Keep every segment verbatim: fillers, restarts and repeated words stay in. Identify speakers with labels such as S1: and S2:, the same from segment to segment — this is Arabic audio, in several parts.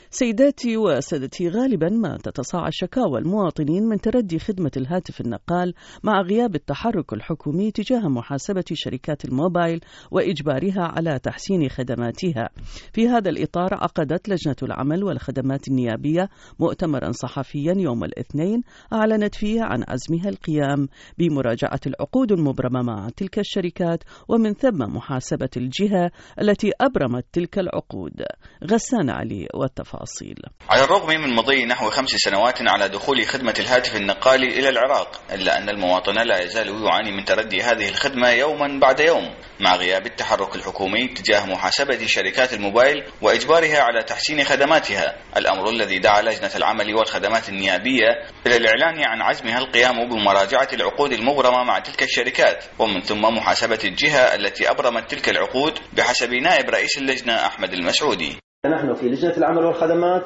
S1: سيداتي وسادتي، غالبا ما تتصاعد شكاوى المواطنين من تردي خدمة الهاتف النقال مع غياب التحرك الحكومي تجاه محاسبة شركات الموبايل وإجبارها على تحسين خدماتها. في هذا الإطار عقدت لجنة العمل والخدمات النيابية مؤتمرا صحفيا يوم الاثنين أعلنت فيه عن عزمها القيام بمراجعة العقود المبرمة مع تلك الشركات ومن ثم محاسبة الجهة التي أبرمت تلك العقود. غسان علي والتفاصيل.
S2: على الرغم من مضي نحو خمس سنوات على دخول خدمة الهاتف النقالي إلى العراق، إلا أن المواطن لا يزال يعاني من تردي هذه الخدمة يوما بعد يوم مع غياب التحرك الحكومي تجاه محاسبة شركات الموبايل وإجبارها على تحسين خدماتها، الأمر الذي دعا لجنة العمل والخدمات النيابية إلى الإعلان عن عزمها القيام بمراجعة العقود المبرمة مع تلك الشركات ومن ثم محاسبة الجهة التي أبرمت تلك العقود بحسب نائب رئيس اللجنة أحمد المسعودي.
S3: نحن في لجنة العمل والخدمات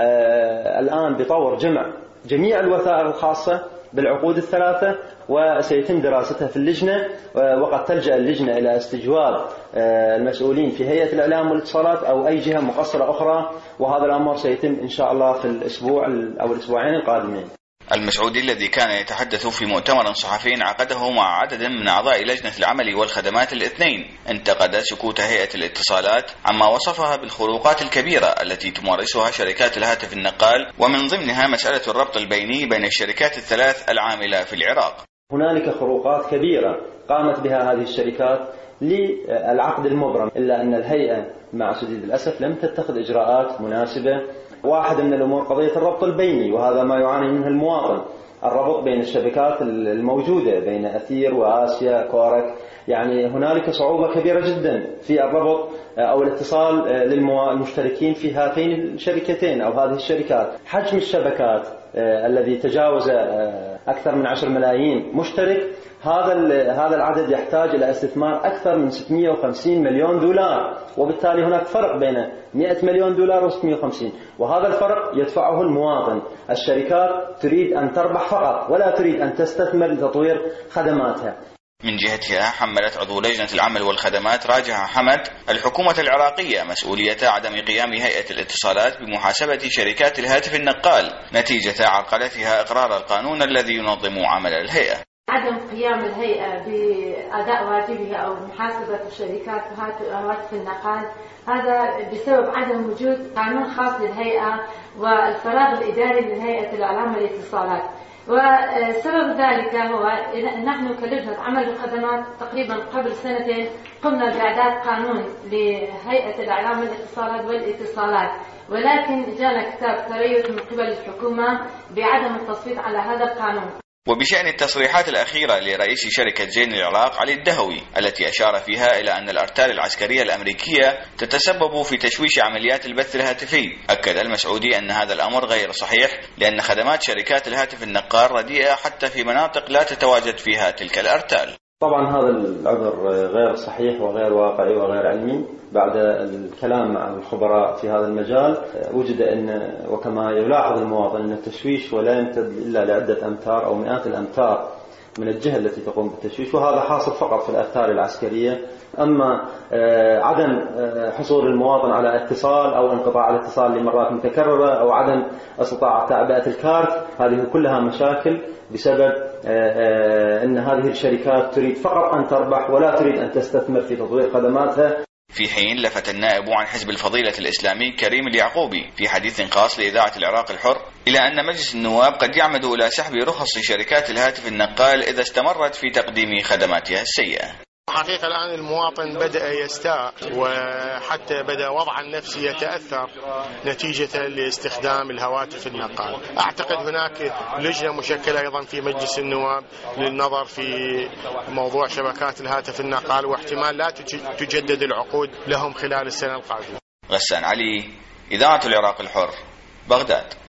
S3: آه الآن بطور جمع جميع الوثائق الخاصة بالعقود الثلاثة، وسيتم دراستها في اللجنة، آه وقد تلجأ اللجنة إلى استجواب آه المسؤولين في هيئة الإعلام والاتصالات أو أي جهة مقصرة أخرى، وهذا الأمر سيتم إن شاء الله في الأسبوع أو الأسبوعين القادمين.
S2: المسعودي الذي كان يتحدث في مؤتمر صحفي عقده مع عدد من أعضاء لجنة العمل والخدمات الاثنين انتقد سكوت هيئة الاتصالات عما وصفها بالخروقات الكبيرة التي تمارسها شركات الهاتف النقال، ومن ضمنها مسألة الربط البيني بين الشركات الثلاث العاملة في العراق.
S3: هنالك خروقات كبيرة قامت بها هذه الشركات للعقد المبرم، إلا أن الهيئة مع شديد الأسف لم تتخذ إجراءات مناسبة. واحد من الأمور قضية الربط البيني، وهذا ما يعاني منه المواطن، الربط بين الشبكات الموجودة بين أثير وآسيا كورك. يعني هنالك صعوبة كبيرة جدا في الربط أو الاتصال للمشتركين في هاتين الشركتين أو هذه الشركات. حجم الشبكات الذي تجاوز أكثر من عشر ملايين مشترك، هذا هذا العدد يحتاج إلى استثمار أكثر من ستمئة وخمسين مليون دولار، وبالتالي هناك فرق بين مئة مليون دولار و650، وهذا الفرق يدفعه المواطن. الشركات تريد أن تربح فقط ولا تريد أن تستثمر لتطوير خدماتها.
S2: من جهتها حملت عضو لجنة العمل والخدمات راجحة حمد الحكومة العراقية مسؤولية عدم قيام هيئة الاتصالات بمحاسبة شركات الهاتف النقال نتيجة عرقلتها إقرار القانون الذي ينظم عمل الهيئة.
S4: عدم قيام الهيئة بأداء واجبها أو محاسبة الشركات هاتف النقال، هذا بسبب عدم وجود قانون خاص للهيئة والفراغ الإداري لهيئة الإعلام والاتصالات. وسبب ذلك هو نحن كلجنة عمل الخدمات تقريبا قبل سنتين قمنا بإعداد قانون لهيئة الإعلام والاتصالات والاتصالات، ولكن جاءنا كتاب تريث من قبل الحكومة بعدم التصويت على هذا القانون.
S2: وبشأن التصريحات الأخيرة لرئيس شركة زين العراق علي الدهوي التي أشار فيها إلى أن الأرتال العسكرية الأمريكية تتسبب في تشويش عمليات البث الهاتفي، أكد المسعودي أن هذا الأمر غير صحيح لأن خدمات شركات الهاتف النقال رديئة حتى في مناطق لا تتواجد فيها تلك الأرتال.
S3: طبعا هذا العذر غير صحيح وغير واقعي وغير علمي. بعد الكلام مع الخبراء في هذا المجال وجد أن وكما يلاحظ المواطن أن التشويش ولا يمتد إلا لعدة أمتار أو مئات الأمتار من الجهة التي تقوم بالتشويش، وهذا حاصل فقط في الأرتال العسكرية. أما عدم حصول المواطن على اتصال أو انقطاع الاتصال لمرات متكررة أو عدم استطاعة تعبئة الكارت، هذه كلها مشاكل بسبب أن هذه الشركات تريد فقط أن تربح ولا تريد أن تستثمر في تطوير خدماتها.
S2: في حين لفت النائب عن حزب الفضيلة الإسلامي كريم اليعقوبي في حديث خاص لإذاعة العراق الحر إلى أن مجلس النواب قد يعمد إلى سحب رخص شركات الهاتف النقال إذا استمرت في تقديم خدماتها السيئة.
S5: حقيقة الآن المواطن بدأ يستاء وحتى بدأ وضعه النفسي يتأثر نتيجة لاستخدام الهواتف النقال. أعتقد هناك لجنة مشكلة أيضا في مجلس النواب للنظر في موضوع شبكات الهاتف النقال، واحتمال لا تجدد العقود لهم خلال السنة القادمة.
S2: غسان علي، إذاعة العراق الحر، بغداد.